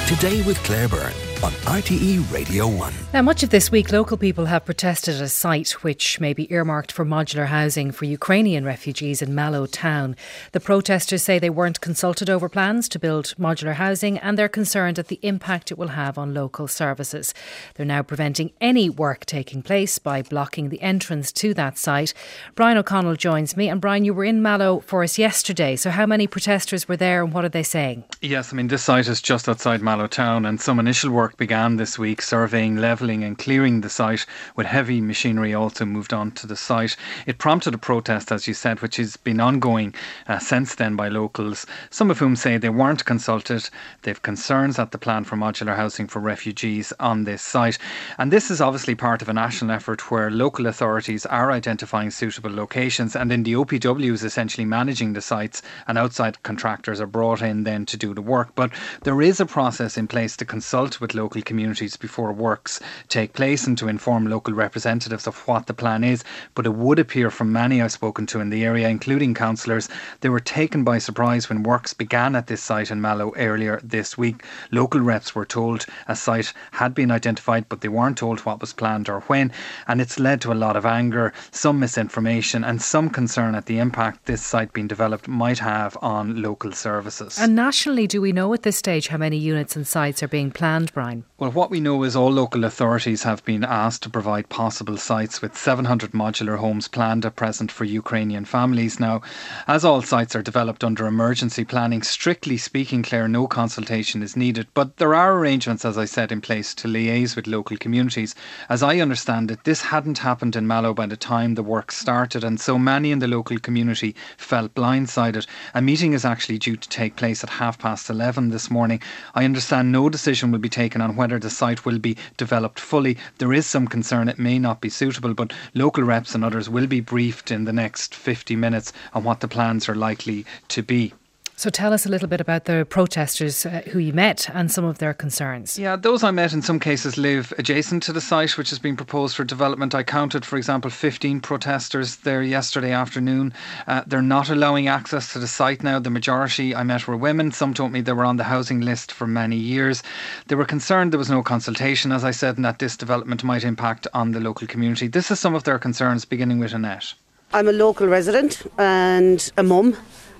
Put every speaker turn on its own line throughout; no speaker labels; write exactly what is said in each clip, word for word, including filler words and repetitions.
Today with Claire Byrne on R T E Radio one.
Now, much of this week, local people have protested at a site which may be earmarked for modular housing for Ukrainian refugees in Mallow Town. The protesters say they weren't consulted over plans to build modular housing, and they're concerned at the impact it will have on local services. They're now preventing any work taking place by blocking the entrance to that site. Brian O'Connell joins me. And Brian, you were in Mallow for us yesterday. So how many protesters were there and what are they saying?
Yes, I mean, this site is just outside Mallow Town, and some initial work began this week, surveying, levelling and clearing the site, with heavy machinery also moved on to the site. It prompted a protest, as you said, which has been ongoing uh, since then by locals, some of whom say they weren't consulted. They've concerns at the plan for modular housing for refugees on this site. And this is obviously part of a national effort where local authorities are identifying suitable locations, and then the O P W is essentially managing the sites, and outside contractors are brought in then to do the work. But there is a process in place to consult with local communities before works take place and to inform local representatives of what the plan is. But it would appear from many I've spoken to in the area, including councillors, they were taken by surprise when works began at this site in Mallow earlier this week. Local reps were told a site had been identified, but they weren't told what was planned or when, and it's led to a lot of anger, some misinformation and some concern at the impact this site being developed might have on local services.
And nationally, do we know at this stage how many units and sites are being planned, Brian?
Well, what we know is all local authorities have been asked to provide possible sites, with seven hundred modular homes planned at present for Ukrainian families. Now, as all sites are developed under emergency planning, strictly speaking, Claire, no consultation is needed. But there are arrangements, as I said, in place to liaise with local communities. As I understand it, this hadn't happened in Mallow by the time the work started, and so many in the local community felt blindsided. A meeting is actually due to take place at half past eleven this morning. I understand no decision will be taken on whether the site will be developed fully. There is some concern it may not be suitable, but local reps and others will be briefed in the next fifty minutes on what the plans are likely to be.
So tell us a little bit about the protesters uh, who you met and some of their concerns.
Yeah, those I met in some cases live adjacent to the site which has been proposed for development. I counted, for example, fifteen protesters there yesterday afternoon. Uh, they're not allowing access to the site now. The majority I met were women. Some told me they were on the housing list for many years. They were concerned there was no consultation, as I said, and that this development might impact on the local community. This is some of their concerns, beginning with Annette.
I'm a local resident and a mum.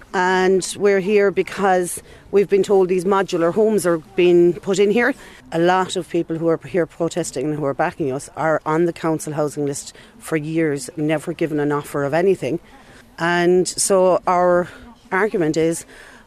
And we're here because we've been told these modular homes are being put in here. A lot of people who are here protesting and who are backing us are on the council housing list for years, never given an offer of anything. And so our argument is,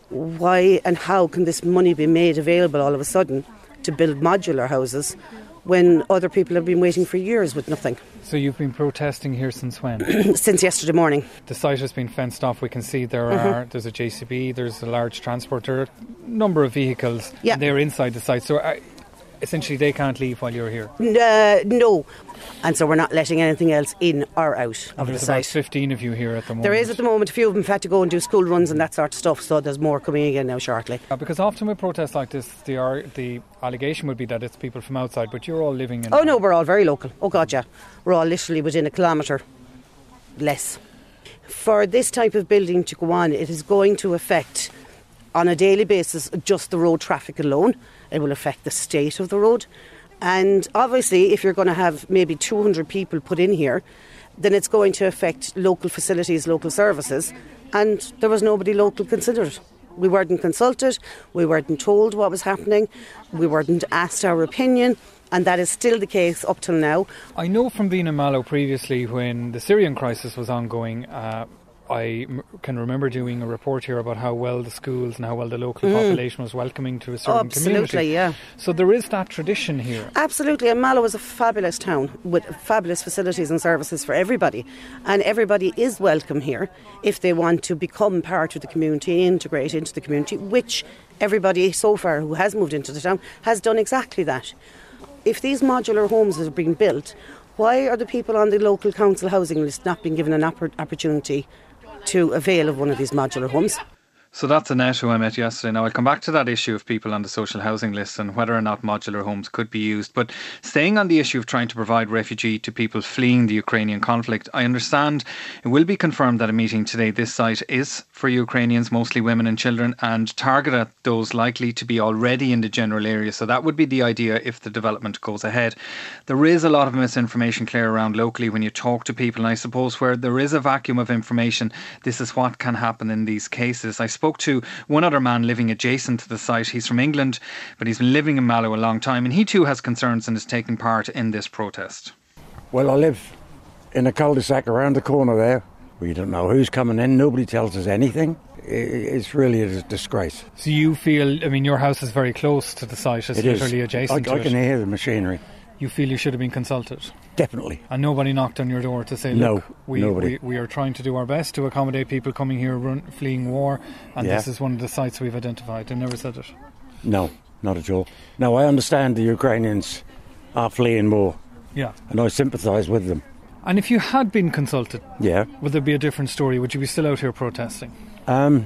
why and how can this money be made available all of a sudden to build modular houses when other people have been waiting for years with nothing?
So you've been protesting here since when?
Since yesterday morning.
The site has been fenced off. We can see there
Mm-hmm.
are there's a J C B, there's a large transporter, number of vehicles.
Yeah.
And they're inside the site. So uh, essentially they can't leave while you're here.
Uh, no. And so we're not letting anything else in or out of
There's
the
about
site.
fifteen of you here at the moment.
There is at the moment. A few of them have had to go and do school runs and that sort of stuff, so there's more coming again now shortly.
Uh, because often with protests like this, the ar- the allegation would be that it's people from outside, but you're all living in...
Oh no, we're all very local. Oh God, yeah. We're all literally within a kilometre less. For this type of building to go on, it is going to affect, on a daily basis, just the road traffic alone. It will affect the state of the road. And obviously, if you're going to have maybe two hundred people put in here, then it's going to affect local facilities, local services. And there was nobody local considered. We weren't consulted, we weren't told what was happening, we weren't asked our opinion, and that is still the case up till now.
I know from being in Mallow previously when the Syrian crisis was ongoing, uh, I m- can remember doing a report here about how well the schools and how well the local mm. population was welcoming to a certain
Absolutely,
community.
yeah.
So there is that tradition here.
Absolutely, and Mallow is a fabulous town with fabulous facilities and services for everybody. And everybody is welcome here if they want to become part of the community, integrate into the community, which everybody so far who has moved into the town has done exactly that. If these modular homes are being built, why are the people on the local council housing list not being given an oppor- opportunity to avail of one of these modular homes?
So that's Annette, who I met yesterday. Now, I'll come back to that issue of people on the social housing list and whether or not modular homes could be used. But staying on the issue of trying to provide refugee to people fleeing the Ukrainian conflict, I understand it will be confirmed at a meeting today this site is for Ukrainians, mostly women and children, and target at those likely to be already in the general area. So that would be the idea if the development goes ahead. There is a lot of misinformation, Claire, around locally when you talk to people. And I suppose where there is a vacuum of information, this is what can happen in these cases. I spoke to one other man living adjacent to the site. He's from England, but he's been living in Mallow a long time, and he too has concerns and is taking part in this protest.
Well, I live in a cul-de-sac around the corner there. We don't know who's coming in. Nobody tells us anything. It's really a disgrace.
So you feel, I mean, your house is very close to the site. It's
it
literally
is.
adjacent
I,
to
I
it.
can hear the machinery.
You feel you should have been consulted?
Definitely.
And nobody knocked on your door to say,
no,
look, we,
nobody.
we, we are trying to do our best to accommodate people coming here run, fleeing war, and
yeah.
this is one of the sites we've identified. They never said it?
No, not at all. No, I understand the Ukrainians are fleeing war.
Yeah.
And I sympathise with them.
And if you had been consulted,
yeah,
would there be a different story? Would you be still out here protesting?
Um,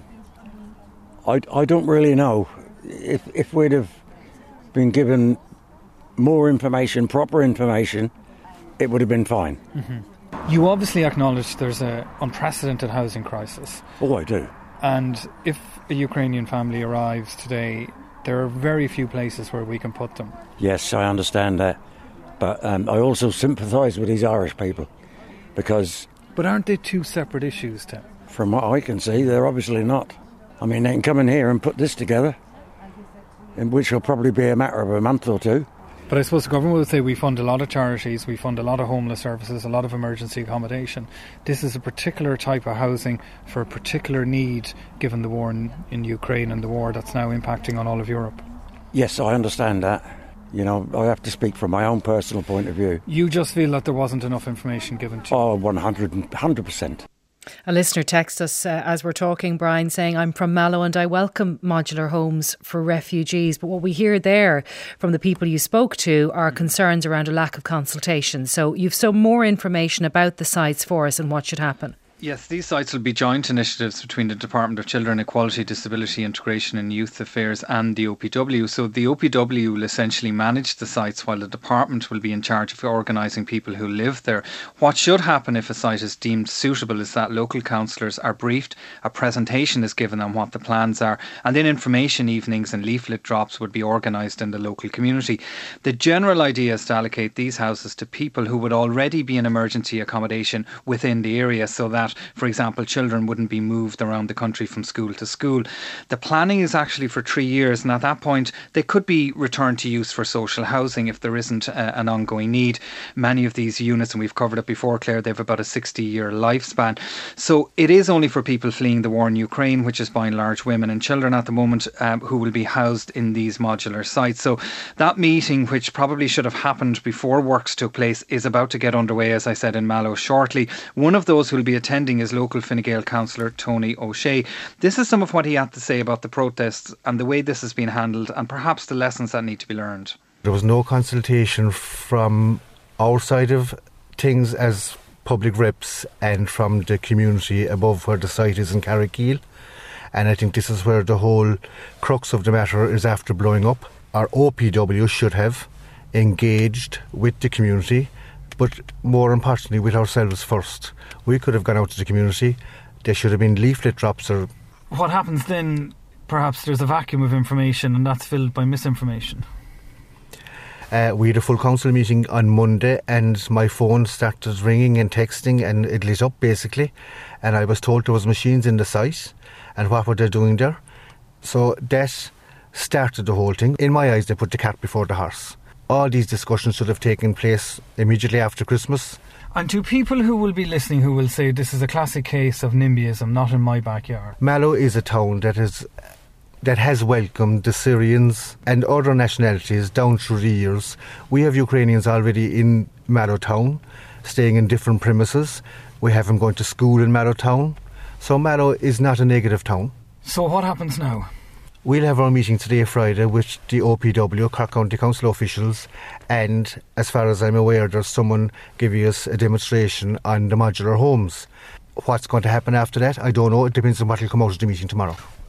I, I don't really know. If, if we'd have been given more information, proper information, it would have been fine.
Mm-hmm. You obviously acknowledge there's an unprecedented housing crisis.
Oh, I do.
And if a Ukrainian family arrives today, there are very few places where we can put them.
Yes, I understand that. But um, I also sympathise with these Irish people because...
But aren't they two separate issues, Tim?
From what I can see, they're obviously not. I mean, they can come in here and put this together, in which will probably be a matter of a month or two.
But I suppose the government would say we fund a lot of charities, we fund a lot of homeless services, a lot of emergency accommodation. This is a particular type of housing for a particular need, given the war in, in Ukraine and the war that's now impacting on all of Europe.
Yes, I understand that. You know, I have to speak from my own personal point of view.
You just feel that there wasn't enough information given to you?
Oh, one hundred percent.
A listener texts us uh, as we're talking, Brian, saying, I'm from Mallow and I welcome modular homes for refugees. But what we hear there from the people you spoke to are concerns around a lack of consultation. So you've some more information about the sites for us and what should happen.
Yes, these sites will be joint initiatives between the Department of Children, Equality, Disability, Integration and Youth Affairs and the O P W. So the O P W will essentially manage the sites while the department will be in charge of organising people who live there. What should happen if a site is deemed suitable is that local councillors are briefed, a presentation is given on what the plans are, and then information evenings and leaflet drops would be organised in the local community. The general idea is to allocate these houses to people who would already be in emergency accommodation within the area, so that, for example, children wouldn't be moved around the country from school to school. The planning is actually for three years and at that point they could be returned to use for social housing if there isn't a, an ongoing need. Many of these units, and we've covered it before, Claire, they have about a sixty year lifespan. So it is only for people fleeing the war in Ukraine, which is by and large women and children at the moment, um, who will be housed in these modular sites. So that meeting, which probably should have happened before works took place, is about to get underway, as I said, in Mallow shortly. One of those who will be attending is local Fine Gael councillor Tony O'Shea. This is some of what he had to say about the protests and the way this has been handled and perhaps the lessons that need to be learned.
There was no consultation from our side of things as public reps and from the community above where the site is in Carrickeel, and I think this is where the whole crux of the matter is after blowing up. Our O P W should have engaged with the community, but more importantly with ourselves first. We could have gone out to the community. There should have been leaflet drops. Or
what happens then? Perhaps there's a vacuum of information and that's filled by misinformation.
Uh, we had a full council meeting on Monday and my phone started ringing and texting and it lit up basically, and I was told there was machines in the site and what were they doing there. So that started the whole thing. In my eyes, they put the cat before the horse. All these discussions should have taken place immediately after Christmas.
And to people who will be listening who will say this is a classic case of NIMBYism, not in my backyard.
Mallow is a town that is that has welcomed the Syrians and other nationalities down through the years. We have Ukrainians already in Mallow town, staying in different premises. We have them going to school in Mallow town. So Mallow is not a negative town.
So what happens now?
We'll have our meeting today, Friday, with the O P W, Cork County Council officials, and as far as I'm aware, there's someone giving us a demonstration on the modular homes. What's going to happen after that, I don't know. It depends on what will come out of the meeting tomorrow.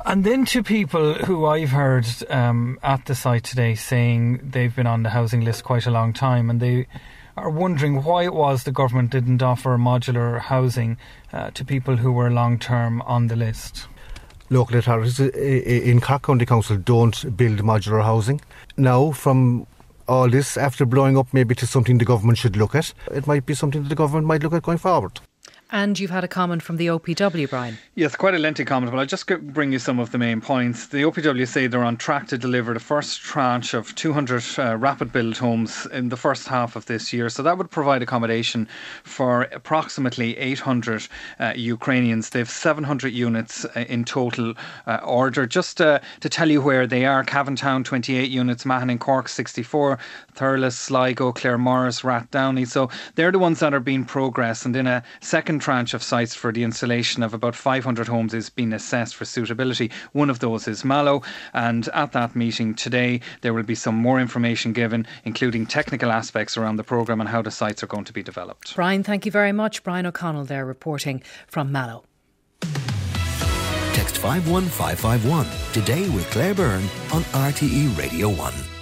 And then to people who I've heard um, at the site today saying they've been on the housing list quite a long time, and they are wondering why it was the government didn't offer modular housing uh, to people who were long-term on the list.
Local authorities in Cork County Council don't build modular housing. Now, from all this, after blowing up maybe to something the government should look at, it might be something that the government might look at going forward.
And you've had a comment from the O P W, Brian.
Yes, quite a lengthy comment, but I'll just bring you some of the main points. The O P W say they're on track to deliver the first tranche of two hundred uh, rapid build homes in the first half of this year. So that would provide accommodation for approximately eight hundred uh, Ukrainians. They have seven hundred units uh, in total uh, order. Just uh, to tell you where they are: Cavantown, twenty-eight units; Mahon and Cork, sixty-four; Thurles, Sligo, Claremorris, Rathdowney. So they're the ones that are being progressed, and in a second tranche of sites for the installation of about five hundred homes is being assessed for suitability. One of those is Mallow, and at that meeting today there will be some more information given, including technical aspects around the programme and how the sites are going to be developed.
Brian, thank you very much. Brian O'Connell there reporting from Mallow.
Text five one five five one today with Claire Byrne on R T E Radio one.